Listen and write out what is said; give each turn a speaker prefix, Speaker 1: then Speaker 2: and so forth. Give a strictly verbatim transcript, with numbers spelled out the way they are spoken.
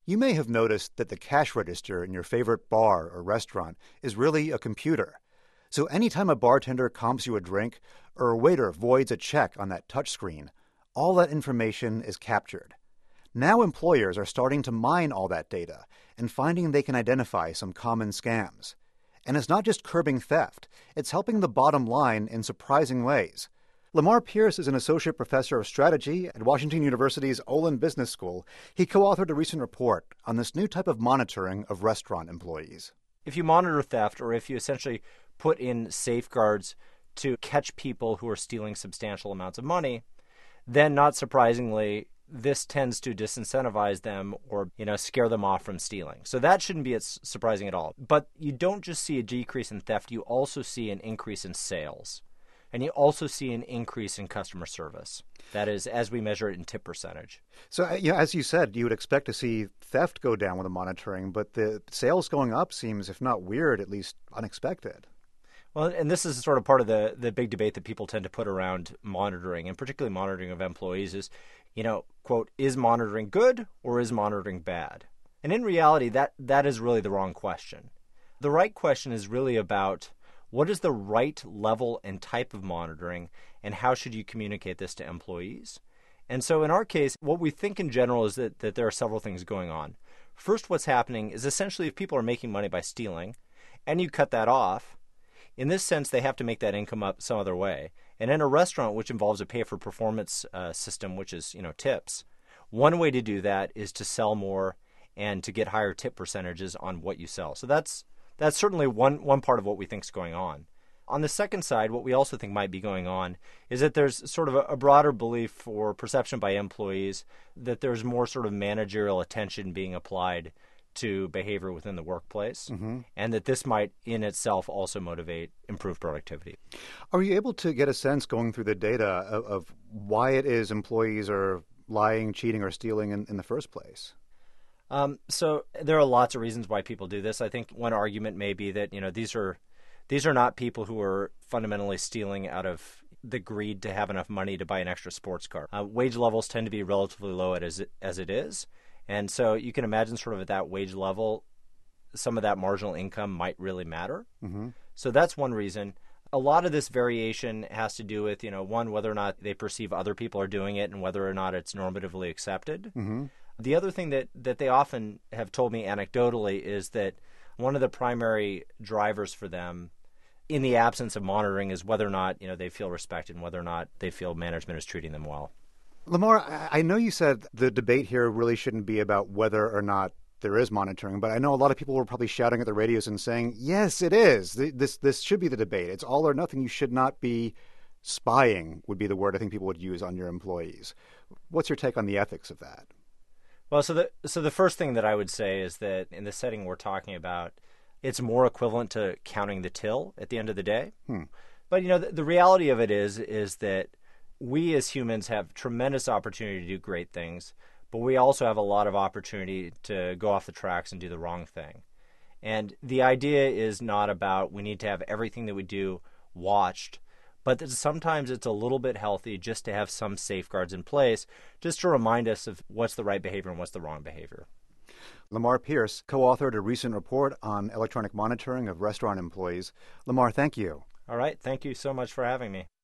Speaker 1: You may have noticed that the cash register in your favorite bar or restaurant is really a computer. So anytime a bartender comps you a drink or a waiter voids a check on that touchscreen, all that information is captured. Now employers are starting to mine all that data and finding they can identify some common scams. And it's not just curbing theft, it's helping the bottom line in surprising ways. Lamar Pierce is an associate professor of strategy at Washington University's Olin Business School. He co-authored a recent report on this new type of monitoring of restaurant employees.
Speaker 2: If you monitor theft, or if you essentially put in safeguards to catch people who are stealing substantial amounts of money, then not surprisingly, this tends to disincentivize them or, you know, scare them off from stealing. So that shouldn't be as surprising at all. But you don't just see a decrease in theft, you also see an increase in sales. And you also see an increase in customer service. That is, as we measure it in tip percentage.
Speaker 1: So, you know, as you said, you would expect to see theft go down with the monitoring, but the sales going up seems, if not weird, at least unexpected.
Speaker 2: Well, and this is sort of part of the, the big debate that people tend to put around monitoring, and particularly monitoring of employees is, you know, quote, is monitoring good or is monitoring bad? And in reality, that that is really the wrong question. The right question is really about what is the right level and type of monitoring, and how should you communicate this to employees? And so in our case, what we think in general is that, that there are several things going on. First, what's happening is essentially if people are making money by stealing, and you cut that off, in this sense, they have to make that income up some other way. And in a restaurant, which involves a pay-for-performance uh, system, which is, you know, tips, one way to do that is to sell more and to get higher tip percentages on what you sell. So that's That's certainly one, one part of what we think is going on. On the second side, what we also think might be going on is that there's sort of a, a broader belief or perception by employees that there's more sort of managerial attention being applied to behavior within the workplace, mm-hmm. and that this might in itself also motivate improved productivity.
Speaker 1: Are you able to get a sense going through the data of, of why it is employees are lying, cheating, or stealing in, in the first place?
Speaker 2: Um, so there are lots of reasons why people do this. I think one argument may be that, you know, these are these are not people who are fundamentally stealing out of the greed to have enough money to buy an extra sports car. Uh, wage levels tend to be relatively low as it, as it is. And so you can imagine sort of at that wage level, some of that marginal income might really matter. Mm-hmm. So that's one reason. A lot of this variation has to do with, you know, one, whether or not they perceive other people are doing it and whether or not it's normatively accepted. Mm-hmm. The other thing that, that they often have told me anecdotally is that one of the primary drivers for them in the absence of monitoring is whether or not, you know, they feel respected and whether or not they feel management is treating them well.
Speaker 1: Lamar, I know you said the debate here really shouldn't be about whether or not there is monitoring, but I know a lot of people were probably shouting at the radios and saying, yes, it is. This, this should be the debate. It's all or nothing. You should not be spying would be the word I think people would use on your employees. What's your take on the ethics of that?
Speaker 2: Well, so the so the first thing that I would say is that in the setting we're talking about, it's more equivalent to counting the till at the end of the day. Hmm. But, you know, the, the reality of it is is that we as humans have tremendous opportunity to do great things, but we also have a lot of opportunity to go off the tracks and do the wrong thing. And the idea is not about we need to have everything that we do watched, but that sometimes it's a little bit healthy just to have some safeguards in place, just to remind us of what's the right behavior and what's the wrong behavior.
Speaker 1: Lamar Pierce co-authored a recent report on electronic monitoring of restaurant employees. Lamar, thank you.
Speaker 2: All right. Thank you so much for having me.